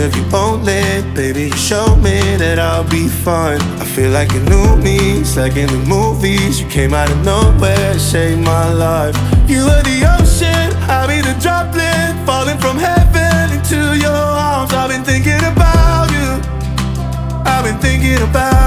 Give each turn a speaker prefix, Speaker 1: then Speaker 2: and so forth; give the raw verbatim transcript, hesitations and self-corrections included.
Speaker 1: of you only. Baby, you showed me that I'll be fine. I feel like you knew me, it's like in the movies. You came out of nowhere, saved my life. You were the ocean, I'll be the droplet, falling from heaven into your arms. I've been thinking about you, I've been thinking about